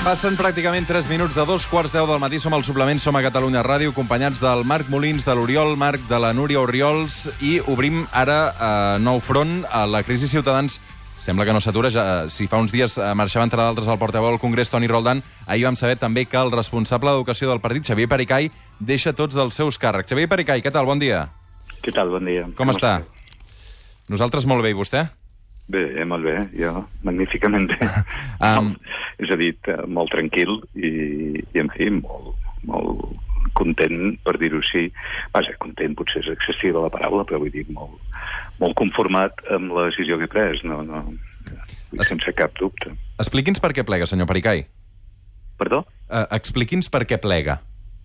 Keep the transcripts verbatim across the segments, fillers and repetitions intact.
Passen pràcticament tres minuts de dos quarts deu del matí. Som al Suplement, som a Catalunya Ràdio, acompanyats del Marc Molins, de l'Oriol Marc, de la Núria Orriols, i obrim ara eh, nou front a la crisi Ciutadans. Sembla que no s'atura. Ja, si fa uns dies eh, marxava, entre d'altres, al portaveu al Congrés, Toni Roldán, ahir vam saber també que el responsable d'Educació del partit, Xavier Pericay, deixa tots els seus càrrecs. Xavier Pericay, què tal? Bon dia. Què tal? Bon dia. Com, Com està? està? Nosaltres molt bé, i vostè? Bé, molt bé, jo magníficament bé. um... És a dir, molt tranquil i, i en fi, molt, molt content, per dir-ho així. Vaja, content potser és excessiva la paraula, però vull dir, molt, molt conformat amb la decisió que he pres, no, no, es... sense cap dubte. Expliqui'ns per què plega, senyor Pericay. Perdó? Uh, expliqui'ns per què plega.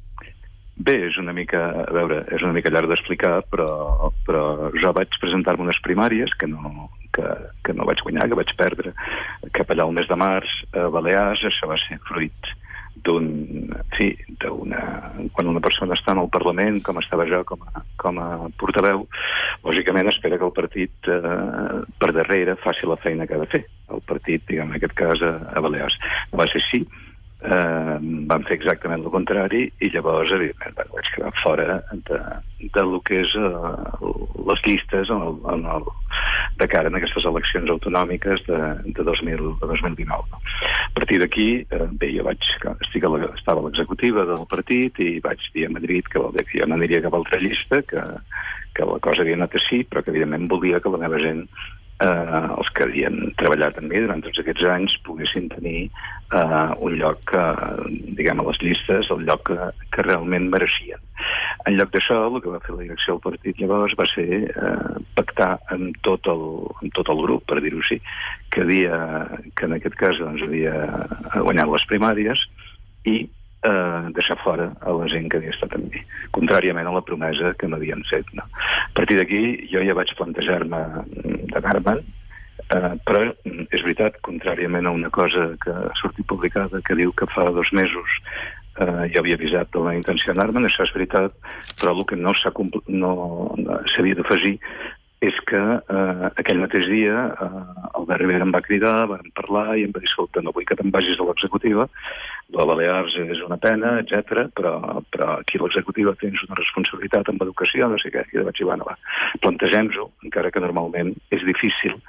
Bé, és una mica, a veure, és una mica llarg d'explicar, però, però jo vaig presentar-me unes primàries que no, que, que no vaig guanyar, que vaig perdre cap allà al mes de març a Balears. Això va ser fruit d'un, en fi, d'una... Quan una persona està en el Parlament, com estava jo com a, com a portaveu, lògicament espera que el partit eh, per darrere faci la feina que ha de fer. El partit, diguem, en aquest cas, a, a Balears. No va ser així. Uh, van fer exactament el contrari i llavors, evidentment, bueno, vaig quedar fora de, de lo que és uh, les llistes en el, en el, de cara en aquestes eleccions autonòmiques de, de, dos mil, de dos mil dinou. No? A partir d'aquí, uh, bé, jo vaig, estic a la, estava a l'executiva del partit i vaig dir a Madrid que, que jo no aniria cap a altra llista, que, que la cosa havia anat així, però que evidentment volia que la meva gent, Uh, els que havien treballat amb mi durant tots aquests anys, poguessin tenir uh, un lloc, uh, diguem, a les llistes, el lloc que, que realment mereixien. En lloc d'això, el que va fer la direcció del partit llavors va ser uh, pactar amb tot el, amb tot el grup, per dir-ho així, que, havia, que en aquest cas doncs, havia guanyat les primàries i Uh, deixar fora a la gent que havia estat amb mi, contràriament a la promesa que m'havien fet. No? A partir d'aquí jo ja vaig plantejar-me d'anar-me'n, uh, però és veritat, contràriament a una cosa que ha sortit publicada que diu que fa dos mesos uh, jo havia avisat de la intenció d'anar-me'n, això és veritat, però el que no s'ha compl... no, no s'havia d'afegir és que eh, aquell mateix dia eh, Albert Rivera em va cridar, vam parlar i em va dir, escolta, no vull que te'n vagis a l'executiva, la Balears és una pena, etcètera, però, però aquí a l'executiva tens una responsabilitat amb educació, no sé què, i vaig dir, bueno, va, plantegem-ho, encara que normalment és difícil,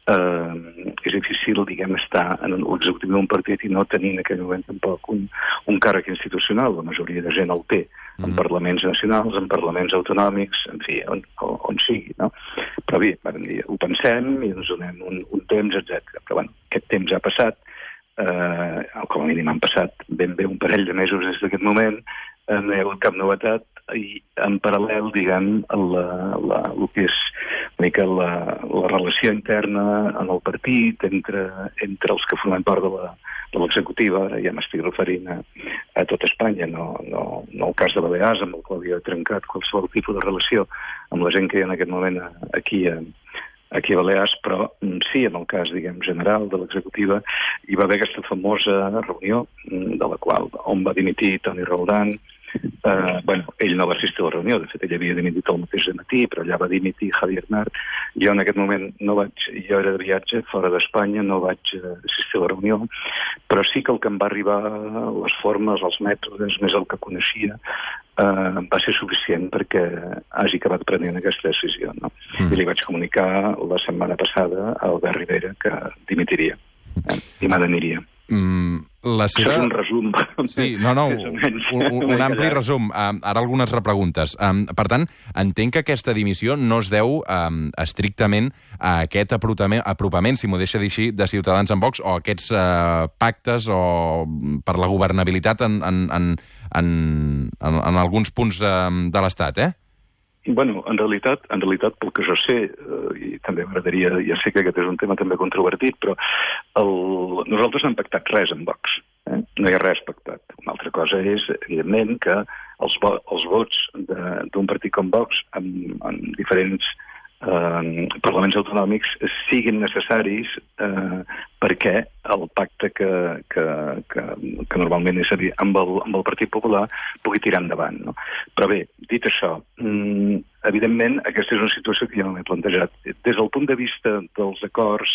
eh, és difícil, diguem, estar en l'executiva d'un partit i no tenir en aquell moment tampoc un, un càrrec institucional, la majoria de gent el té, en parlaments nacionals, en parlaments autonòmics, en fi, on, on, on sigui, no? Però bé, vam dir, ho pensem i ens donem un, un temps, etcètera. Però, bueno, aquest temps ha passat, eh, com a mínim han passat ben bé un parell de mesos des d'aquest moment, eh, no hi ha hagut cap novetat, i en paral·lel, diguem, la, la, el que és una mica la, la relació interna en el partit, entre, entre els que formen part de la de l'executiva, ara ja m'estic referint a, a tot Espanya, no, no, no el cas de Balears, amb el qual havia trencat qualsevol tipus de relació amb la gent que hi ha en aquest moment aquí a, aquí a Balears, però sí, en el cas, diguem, general de l'executiva, hi va haver aquesta famosa reunió, de la qual, on va dimitir Toni Roldán. Uh, bueno, ell no va assistir a la reunió, de fet ell havia dimitit el mateix matí, però allà va dimitir Javier Nart. Jo en aquest moment no vaig, jo era de viatge fora d'Espanya, no vaig assistir a la reunió, però sí que el que em va arribar, les formes, els mètodes, més el que coneixia, uh, va ser suficient perquè hagi acabat prenent aquesta decisió, no? Mm. I li vaig comunicar la setmana passada a Albert Rivera que dimitiria, eh? I me n'aniria. Mm, la seva... Això és un resum. Sí, no, no, un, un, un ampli resum. Um, ara algunes repreguntes. Um, per tant, entenc que aquesta dimissió no es deu um, estrictament a aquest apropament, apropament, si m'ho deixa dir així, de Ciutadans amb Vox, o aquests uh, pactes o per la governabilitat en, en, en, en, en, en alguns punts um, de l'Estat, eh? Bueno, en realitat, en realitat, pel que jo sé, eh, i també m'agradaria, ja sé que aquest és un tema també controvertit, però el, nosaltres no hem pactat res amb Vox. Eh? No hi ha res pactat. Una altra cosa és, evidentment, que els, vo els vots d'un partit com Vox en, en diferents eh, parlaments autonòmics siguin necessaris eh, perquè el pacte que, que, que, que normalment és a dir, amb, el, amb el Partit Popular pugui tirar endavant. No? Però bé, dit això, mm, evidentment aquesta és una situació que ja no m'he plantejat. Des del punt de vista dels acords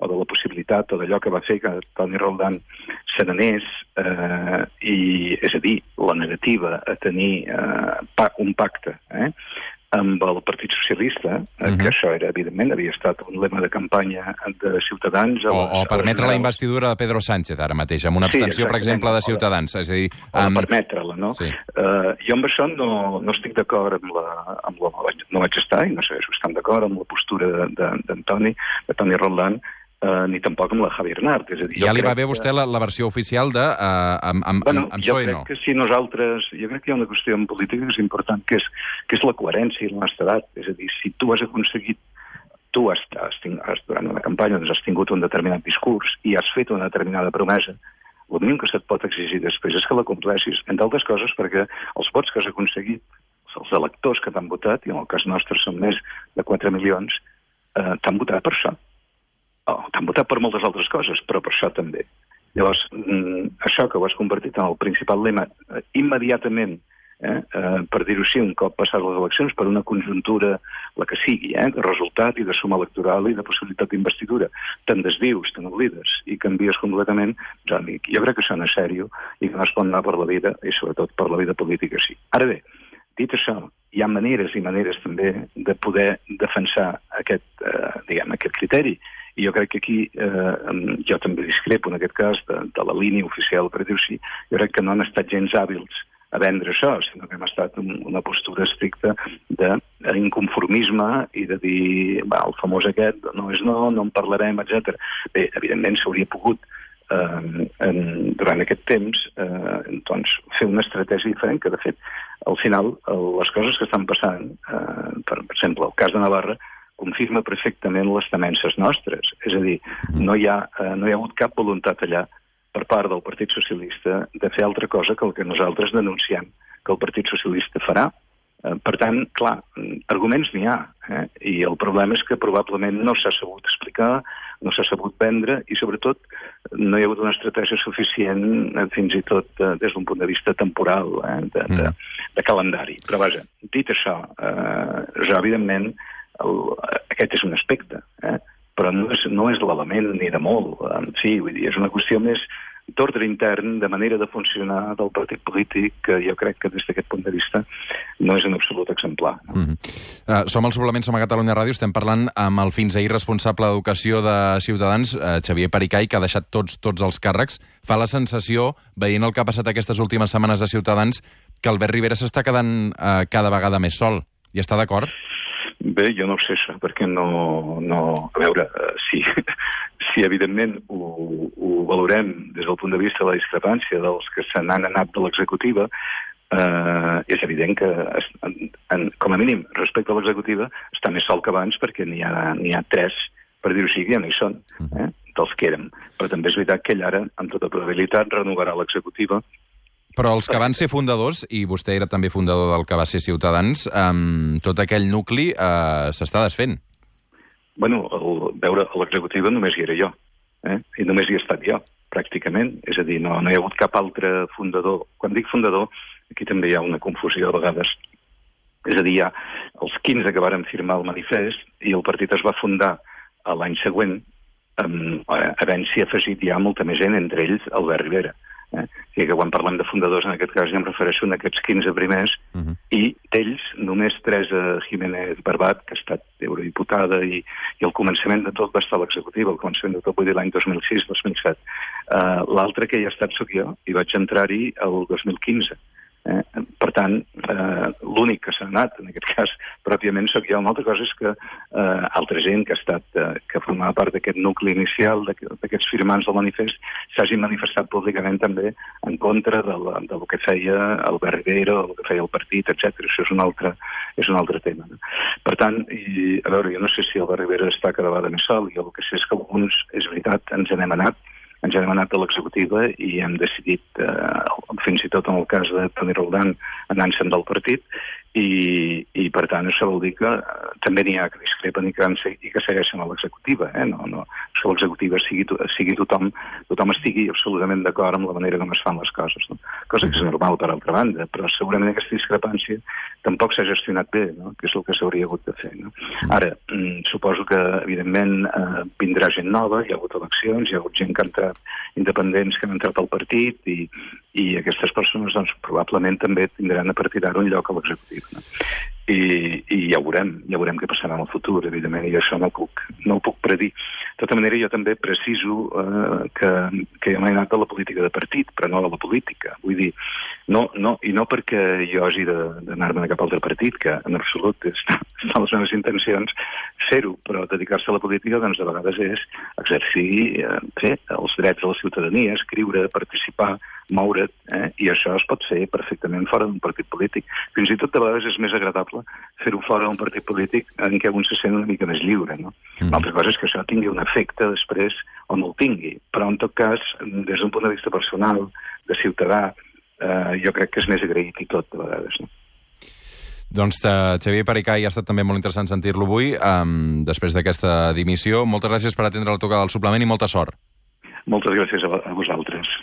o de la possibilitat, o d'allò que va fer que Toni Roldán se n'anés, eh, i, és a dir, la negativa a tenir eh, pa, un pacte, eh, amb el Partit Socialista, eh, uh-huh. que això era, evidentment, havia estat un lema de campanya de Ciutadans. O, les, o permetre la investidura de Pedro Sánchez, ara mateix, amb una abstenció, sí, per exemple, de Ciutadans. És a dir, o um... permetre-la, no? Sí. Uh, jo amb això no, no estic d'acord amb la... Amb la no, vaig, no vaig estar, i no sé si estan d'acord amb la postura d'Antoni, de, de, de Toni Roldán, Uh, ni tampoc amb la Javier Nart. És a dir, ja li va bé a vostè la, la versió oficial de uh, amb, amb, bueno, amb P S O E, no? Jo crec que si nosaltres... Jo crec que hi ha una qüestió en política que és important, que és, que és la coherència i l'honestedat. És a dir, si tu has aconseguit... Tu has, has, has, durant una campanya doncs has tingut un determinat discurs i has fet una determinada promesa, el mínim que se't pot exigir després és que la compleixis, entre altres coses perquè els vots que has aconseguit, els electors que t'han votat, i en el cas nostre són més de quatre milions, eh, t'han votat per això. Oh, t'han votat per moltes altres coses, però per això també. Llavors, mm, això que ho has convertit en el principal lema eh, immediatament, eh, eh, per dir-ho així, un cop passat les eleccions, per una conjuntura, la que sigui, eh, de resultat i de suma electoral i de possibilitat d'investidura, te'n desdius, te n'oblides i canvies completament, jo, jo crec que això no és sèrio i que no es pot anar per la vida, i sobretot per la vida política, sí. Ara bé, dit això, hi ha maneres i maneres també de poder defensar aquest, eh, diguem, aquest criteri. I jo crec que aquí, eh, jo també discrepo en aquest cas de, de la línia oficial, per dir-ho així, jo crec que no han estat gens hàbils a vendre això, sinó que hem estat en una postura estricta d'inconformisme i de dir, va, el famós aquest, no és no, no en parlarem, etcètera. Bé, evidentment s'hauria pogut eh, en, durant aquest temps eh, doncs, fer una estratègia diferent, que de fet, al final, les coses que estan passant, eh, per, per exemple, el cas de Navarra, confirma perfectament les temences nostres. És a dir, no hi ha, eh, no hi ha hagut cap voluntat allà per part del Partit Socialista de fer altra cosa que el que nosaltres denunciem que el Partit Socialista farà. Eh, per tant, clar, arguments n'hi ha, eh? I el problema és que probablement no s'ha sabut explicar, no s'ha sabut vendre i, sobretot, no hi ha hagut una estratègia suficient, eh, fins i tot eh, des d'un punt de vista temporal, eh? de, de, de calendari. Però, vaja, dit això, eh, jo, evidentment, El, aquest és un aspecte, eh? però no és, no és l'element ni de molt. En fi, vull dir, és una qüestió més d'ordre intern, de manera de funcionar del partit polític, que jo crec que des d'aquest punt de vista no és en absolut exemplar. No? Mm -hmm. uh, som al Suplement, som a Catalunya Ràdio, estem parlant amb el fins ahir responsable d'Educació de Ciutadans, uh, Xavier Pericay, que ha deixat tots, tots els càrrecs. Fa la sensació, veient el que ha passat aquestes últimes setmanes de Ciutadans, que Albert Rivera s'està quedant uh, cada vegada més sol. Hi està d'acord? Bé, jo no ho sé, això, perquè no... no a veure, si, si evidentment ho, ho valorem des del punt de vista de la discrepància dels que se n'han anat de l'executiva, eh, és evident que, en, en, com a mínim, respecte a l'executiva, està més sol que abans, perquè n'hi ha, n'hi ha tres, per dir-ho així, ja no hi són, eh, dels que érem. Però també és veritat que ell ara, amb tota probabilitat, renovarà l'executiva. Però els que van ser fundadors, i vostè era també fundador del que va ser Ciutadans, um, tot aquell nucli uh, s'està desfent. Bueno, el, veure, a l'executiva només hi era jo, eh? I només hi he estat jo, pràcticament. És a dir, no, no hi ha hagut cap altre fundador. Quan dic fundador, aquí també hi ha una confusió a vegades. És a dir, hi ha els quinze que varen firmar el manifest i el partit es va fundar l'any següent, um, havent-s'hi afegit ja molta més gent, entre ells Albert Rivera. Eh? I que quan parlem de fundadors, en aquest cas ja em refereixo a aquests quinze primers, uh-huh. I d'ells només Teresa Jiménez Barbat, que ha estat eurodiputada i, i al començament de tot va estar a l'executiva, al començament de tot vull dir l'any dos mil sis dos mil set. Uh, L'altre que hi ha estat sóc jo, i vaig entrar-hi el dos mil quinze. Eh? Per tant, eh, l'únic que s'ha anat, en aquest cas, pròpiament sóc jo. Una altra cosa és que eh, altra gent que ha estat, eh, que formava part d'aquest nucli inicial, d'aquests firmants del manifest, s'hagin manifestat públicament també en contra de, la, de lo que feia Albert Rivera, de lo que feia el partit, etcètera. Això és un altre, és un altre tema. No? Per tant, i, a veure, jo no sé si Albert Rivera està cada vegada més sol, i el que sé és que alguns, és veritat, ens n'hem anat, ens hem anat a l'executiva i hem decidit, eh, fins i tot en el cas de Toni Roldán, anar-se'n del partit, i, i per tant això vol dir que eh, també n'hi ha que discrepen i que, i que segueixen a l'executiva. Eh? No, no, que l'executiva sigui, sigui tothom, tothom estigui absolutament d'acord amb la manera com es fan les coses. No? Cosa que és normal, per altra banda, però segurament aquesta discrepància tampoc s'ha gestionat bé, no? Que és el que s'hauria hagut de fer. No? Ara, mm, suposo que, evidentment, eh, vindrà gent nova, hi ha hagut eleccions, hi ha hagut gent que ha entrat, independents que han entrat al partit, i, i aquestes persones doncs, probablement també tindran a partir d'ara un lloc a l'executiu. No? I, i ja veurem, ja veurem què passarà en el futur, evidentment, i això no ho puc, no ho puc predir. De tota manera, jo també preciso eh, que, que m'he anat a la política de partit, però no a la política. Vull dir, no, no, i no perquè jo hagi d'anar-me a cap altre partit, que en absolut està, està a les meves intencions fer-ho, però dedicar-se a la política, doncs, de vegades és exercir eh, fer els drets de la ciutadania, escriure, participar, moure't, eh? I això es pot fer perfectament fora d'un partit polític. Fins i tot, de vegades, és més agradable fer-ho fora d'un partit polític en què un se sent una mica més lliure, no? Mm. L'altra cosa és que això tingui un efecte després o no el tingui, però en tot cas, des d'un punt de vista personal, de ciutadà, eh, jo crec que és més agraït i tot, de vegades, no? Doncs Xavier Pericay, ha estat també molt interessant sentir-lo avui, um, després d'aquesta dimissió. Moltes gràcies per atendre la trucada del suplement i molta sort. Moltes gràcies a vosaltres.